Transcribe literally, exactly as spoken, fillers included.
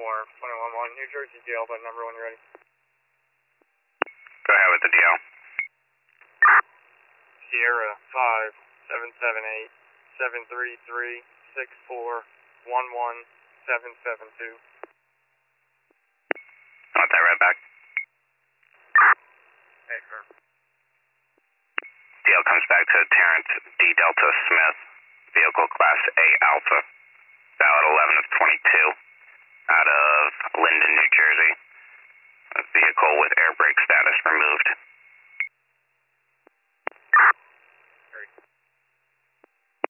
four, twenty one one, New Jersey D L, but number one, you ready? Go ahead with the D L. Sierra five seven seven eight seven three three six four one one seven seven two. Want that right back? Hey, sir. D L comes back to Terrence D Delta Smith, vehicle class A Alpha, valid eleven of twenty-two, out of Linden, New Jersey. A vehicle with air brake status removed.